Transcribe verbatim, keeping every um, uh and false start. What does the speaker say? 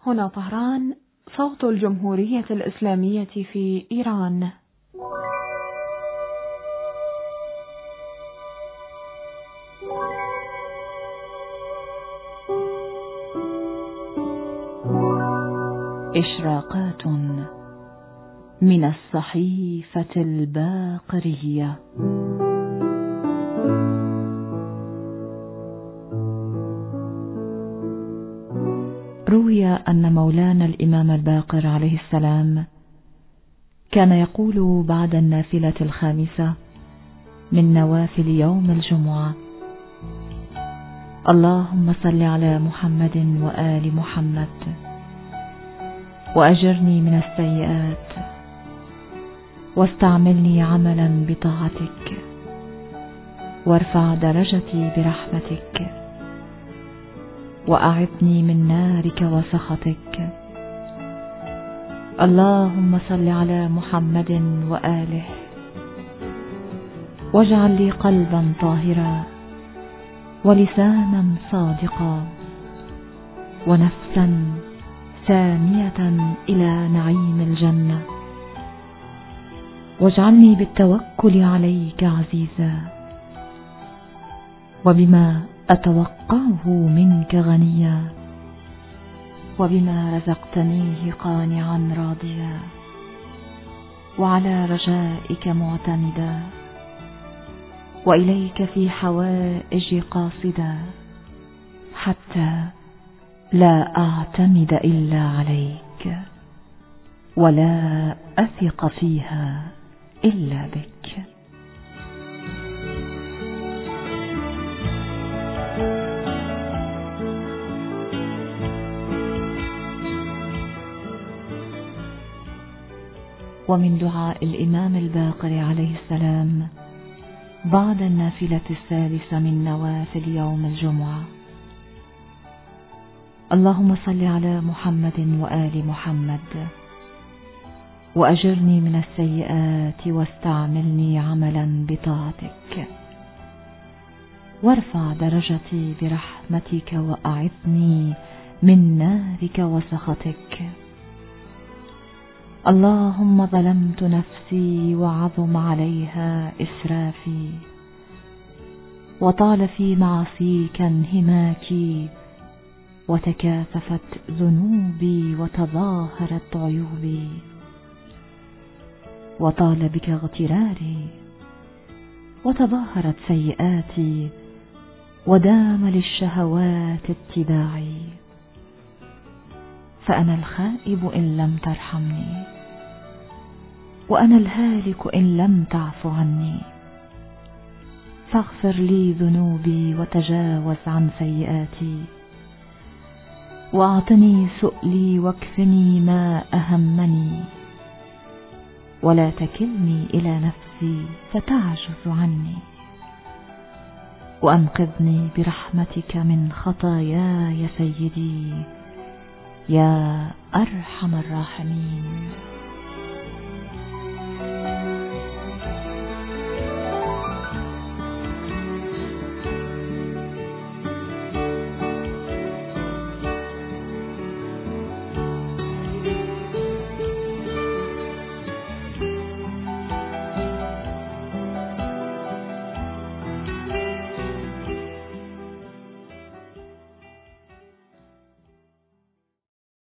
هنا طهران، صوت الجمهورية الإسلامية في إيران. إشراقات من الصحيفة الباقرية. روي أن مولانا الإمام الباقر عليه السلام كان يقول بعد النافلة الخامسة من نوافل يوم الجمعة: اللهم صل على محمد وآل محمد وأجرني من السيئات واستعملني عملا بطاعتك وارفع درجتي برحمتك وأعذني من نارك وسخطك. اللهم صل على محمد وآله واجعل لي قلبا طاهرا ولسانا صادقا ونفسا ثانية إلى نعيم الجنة، واجعلني بالتوكل عليك عزيزا وبما أتوقعه منك غنيا وبما رزقتنيه قانعا راضيا وعلى رجائك معتمدا وإليك في حوائج قاصدا حتى لا أعتمد إلا عليك ولا أثق فيها إلا بك. ومن دعاء الإمام الباقر عليه السلام بعد النافلة الثالثة من نوافل يوم الجمعة: اللهم صل على محمد وآل محمد وأجرني من السيئات واستعملني عملا بطاعتك وارفع درجتي برحمتك وأعذني من نارك وسخطك. اللهم ظلمت نفسي وعظم عليها إسرافي وطال في معصيك انهماكي وتكاثفت ذنوبي وتظاهرت عيوبي وطال بك اغتراري وتظاهرت سيئاتي ودام للشهوات اتباعي، فأنا الخائب إن لم ترحمني وأنا الهالك إن لم تعف عني، فاغفر لي ذنوبي وتجاوز عن سيئاتي وأعطني سؤلي واكفني ما أهمني ولا تكلني إلى نفسي فتعجز عني وأنقذني برحمتك من خطاياي سيدي يا أرحم الراحمين.